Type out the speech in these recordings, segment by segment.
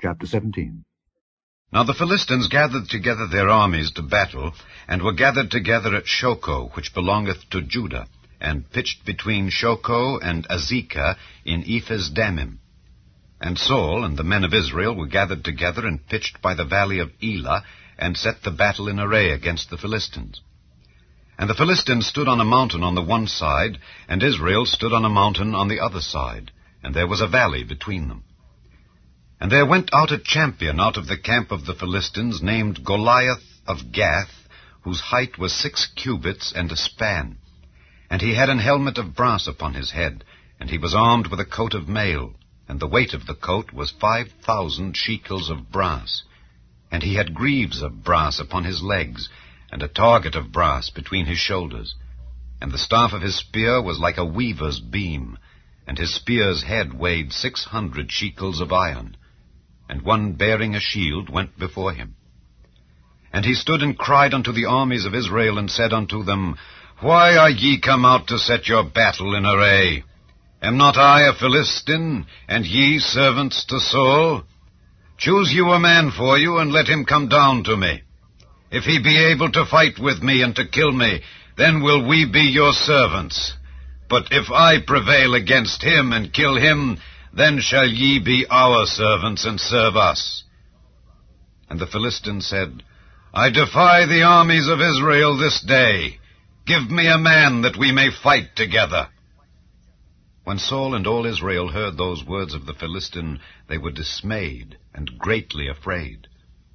Chapter 17. Now the Philistines gathered together their armies to battle, and were gathered together at Shochoh, which belongeth to Judah, and pitched between Shochoh and Azekah in Ephes-dammim. And Saul and the men of Israel were gathered together and pitched by the valley of Elah, and set the battle in array against the Philistines. And the Philistines stood on a mountain on the one side, and Israel stood on a mountain on the other side, and there was a valley between them. And there went out a champion out of the camp of the Philistines, named Goliath of Gath, whose height was 6 cubits and a span. And he had an helmet of brass upon his head, and he was armed with a coat of mail, and the weight of the coat was 5,000 shekels of brass. And he had greaves of brass upon his legs, and a target of brass between his shoulders. And the staff of his spear was like a weaver's beam, and his spear's head weighed 600 shekels of iron. And one bearing a shield went before him. And he stood and cried unto the armies of Israel, and said unto them, Why are ye come out to set your battle in array? Am not I a Philistine, and ye servants to Saul? Choose you a man for you, and let him come down to me. If he be able to fight with me and to kill me, then will we be your servants. But if I prevail against him and kill him, then shall ye be our servants and serve us. And the Philistines said, I defy the armies of Israel this day. Give me a man that we may fight together. When Saul and all Israel heard those words of the Philistine, they were dismayed and greatly afraid.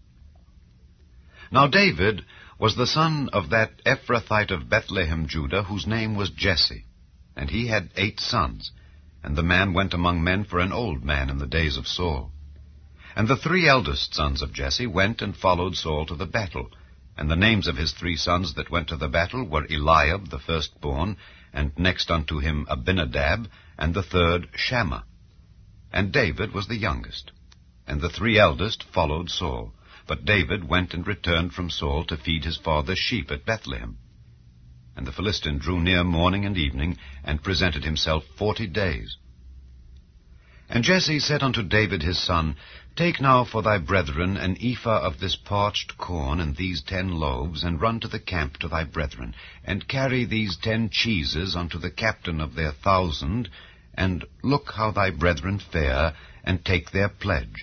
Now David was the son of that Ephrathite of Bethlehem, Judah, whose name was Jesse, and he had 8 sons. And the man went among men for an old man in the days of Saul. And the 3 eldest sons of Jesse went and followed Saul to the battle. And the names of his 3 sons that went to the battle were Eliab the firstborn, and next unto him Abinadab, and the third Shammah. And David was the youngest. And the 3 eldest followed Saul. But David went and returned from Saul to feed his father's sheep at Bethlehem. And the Philistine drew near morning and evening, and presented himself 40 days. And Jesse said unto David his son, Take now for thy brethren an ephah of this parched corn, and these 10 loaves, and run to the camp to thy brethren, and carry these 10 cheeses unto the captain of their 1,000, and look how thy brethren fare, and take their pledge.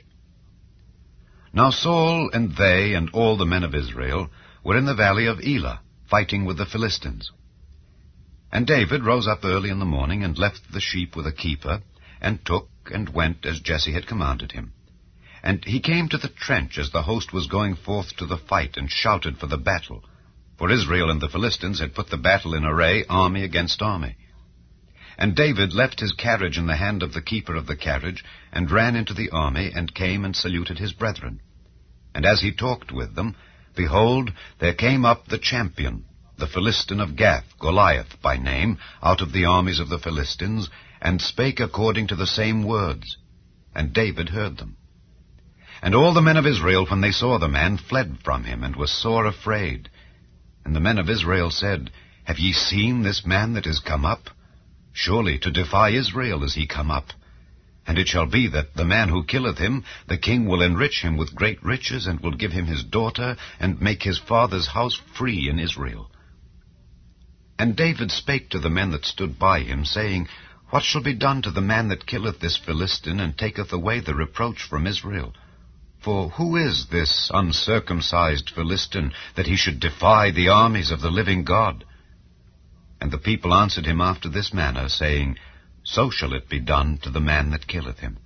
Now Saul and they and all the men of Israel were in the valley of Elah, fighting with the Philistines. And David rose up early in the morning, and left the sheep with a keeper, and took and went as Jesse had commanded him. And he came to the trench as the host was going forth to the fight, and shouted for the battle. For Israel and the Philistines had put the battle in array, army against army. And David left his carriage in the hand of the keeper of the carriage, and ran into the army, and came and saluted his brethren. And as he talked with them, behold, there came up the champion, the Philistine of Gath, Goliath by name, out of the armies of the Philistines, and spake according to the same words. And David heard them. And all the men of Israel, when they saw the man, fled from him, and were sore afraid. And the men of Israel said, Have ye seen this man that is come up? Surely to defy Israel is he come up. And it shall be that the man who killeth him, the king will enrich him with great riches, and will give him his daughter, and make his father's house free in Israel. And David spake to the men that stood by him, saying, What shall be done to the man that killeth this Philistine, and taketh away the reproach from Israel? For who is this uncircumcised Philistine, that he should defy the armies of the living God? And the people answered him after this manner, saying, So shall it be done to the man that killeth him.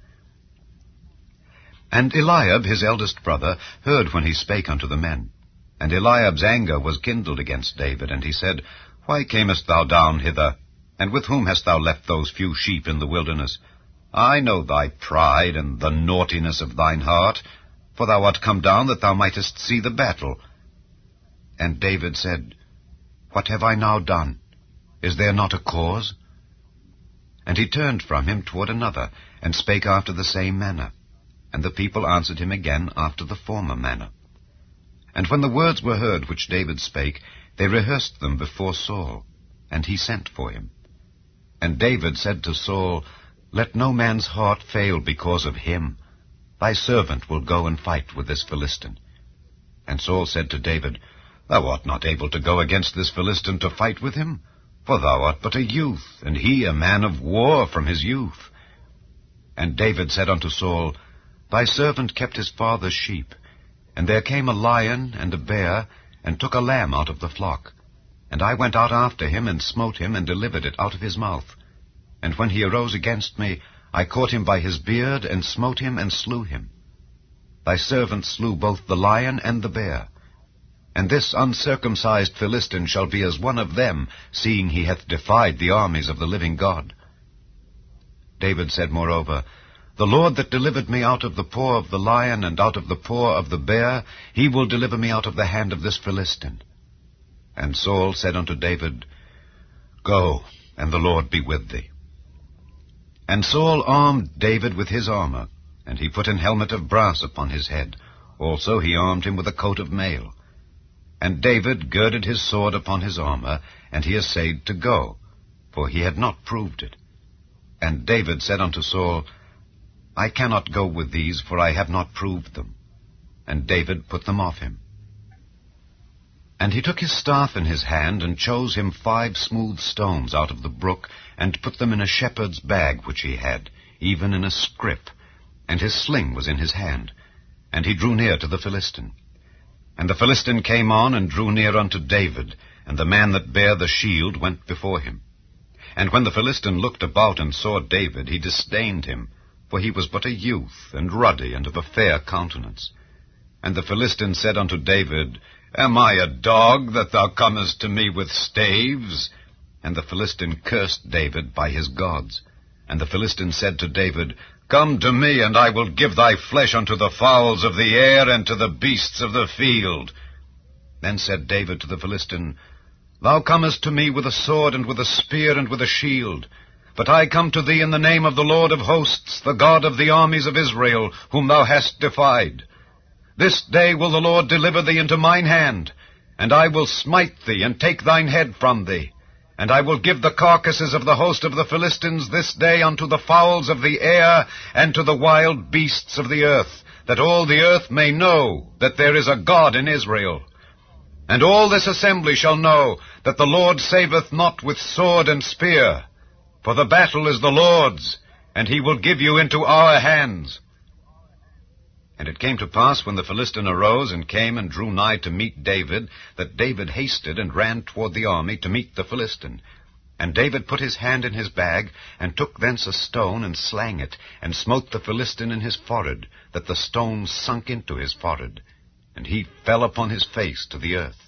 And Eliab his eldest brother heard when he spake unto the men. And Eliab's anger was kindled against David, and he said, Why camest thou down hither? And with whom hast thou left those few sheep in the wilderness? I know thy pride and the naughtiness of thine heart, for thou art come down that thou mightest see the battle. And David said, What have I now done? Is there not a cause? And he turned from him toward another, and spake after the same manner. And the people answered him again after the former manner. And when the words were heard which David spake, they rehearsed them before Saul, and he sent for him. And David said to Saul, Let no man's heart fail because of him, Thy servant will go and fight with this Philistine. And Saul said to David, Thou art not able to go against this Philistine to fight with him, for thou art but a youth, and he a man of war from his youth. And David said unto Saul, Thy servant kept his father's sheep, and there came a lion and a bear, and took a lamb out of the flock. And I went out after him, and smote him, and delivered it out of his mouth. And when he arose against me, I caught him by his beard, and smote him, and slew him. Thy servant slew both the lion and the bear. And this uncircumcised Philistine shall be as one of them, seeing he hath defied the armies of the living God. David said moreover, The Lord that delivered me out of the paw of the lion, and out of the paw of the bear, he will deliver me out of the hand of this Philistine. And Saul said unto David, Go, and the Lord be with thee. And Saul armed David with his armor, and he put an helmet of brass upon his head. Also he armed him with a coat of mail. And David girded his sword upon his armor, and he essayed to go, for he had not proved it. And David said unto Saul, I cannot go with these, for I have not proved them. And David put them off him. And he took his staff in his hand, and chose him 5 smooth stones out of the brook, and put them in a shepherd's bag which he had, even in a scrip. And his sling was in his hand. And he drew near to the Philistine. And the Philistine came on, and drew near unto David, and the man that bare the shield went before him. And when the Philistine looked about and saw David, he disdained him, for he was but a youth, and ruddy, and of a fair countenance. And the Philistine said unto David, Am I a dog, that thou comest to me with staves? And the Philistine cursed David by his gods. And the Philistine said to David, Come to me, and I will give thy flesh unto the fowls of the air, and to the beasts of the field. Then said David to the Philistine, Thou comest to me with a sword, and with a spear, and with a shield. But I come to thee in the name of the Lord of hosts, the God of the armies of Israel, whom thou hast defied. This day will the Lord deliver thee into mine hand, and I will smite thee, and take thine head from thee. And I will give the carcasses of the host of the Philistines this day unto the fowls of the air, and to the wild beasts of the earth, that all the earth may know that there is a God in Israel. And all this assembly shall know that the Lord saveth not with sword and spear, for the battle is the Lord's, and he will give you into our hands. And it came to pass, when the Philistine arose and came and drew nigh to meet David, that David hasted and ran toward the army to meet the Philistine. And David put his hand in his bag, and took thence a stone, and slang it, and smote the Philistine in his forehead, that the stone sunk into his forehead, and he fell upon his face to the earth.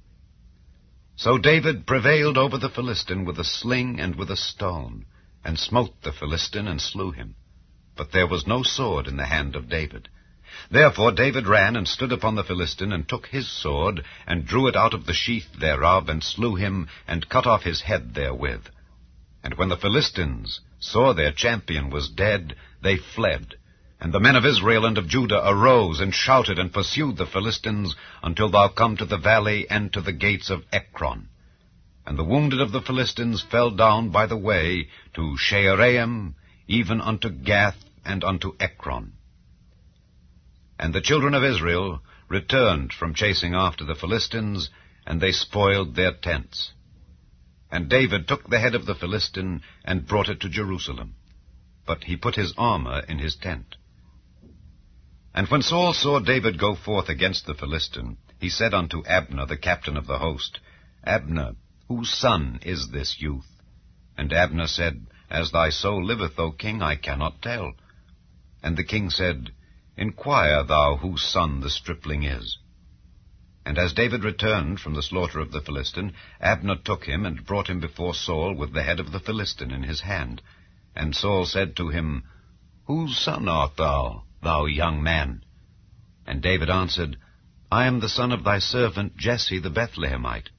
So David prevailed over the Philistine with a sling and with a stone, and smote the Philistine and slew him. But there was no sword in the hand of David. Therefore David ran and stood upon the Philistine, and took his sword, and drew it out of the sheath thereof, and slew him, and cut off his head therewith. And when the Philistines saw their champion was dead, they fled. And the men of Israel and of Judah arose, and shouted, and pursued the Philistines, until thou come to the valley, and to the gates of Ekron. And the wounded of the Philistines fell down by the way to Shaaraim, even unto Gath, and unto Ekron. And the children of Israel returned from chasing after the Philistines, and they spoiled their tents. And David took the head of the Philistine, and brought it to Jerusalem. But he put his armor in his tent. And when Saul saw David go forth against the Philistine, he said unto Abner, the captain of the host, Abner, whose son is this youth? And Abner said, As thy soul liveth, O king, I cannot tell. And the king said, Inquire thou whose son the stripling is. And as David returned from the slaughter of the Philistine, Abner took him, and brought him before Saul with the head of the Philistine in his hand. And Saul said to him, Whose son art thou, thou young man? And David answered, I am the son of thy servant Jesse the Bethlehemite.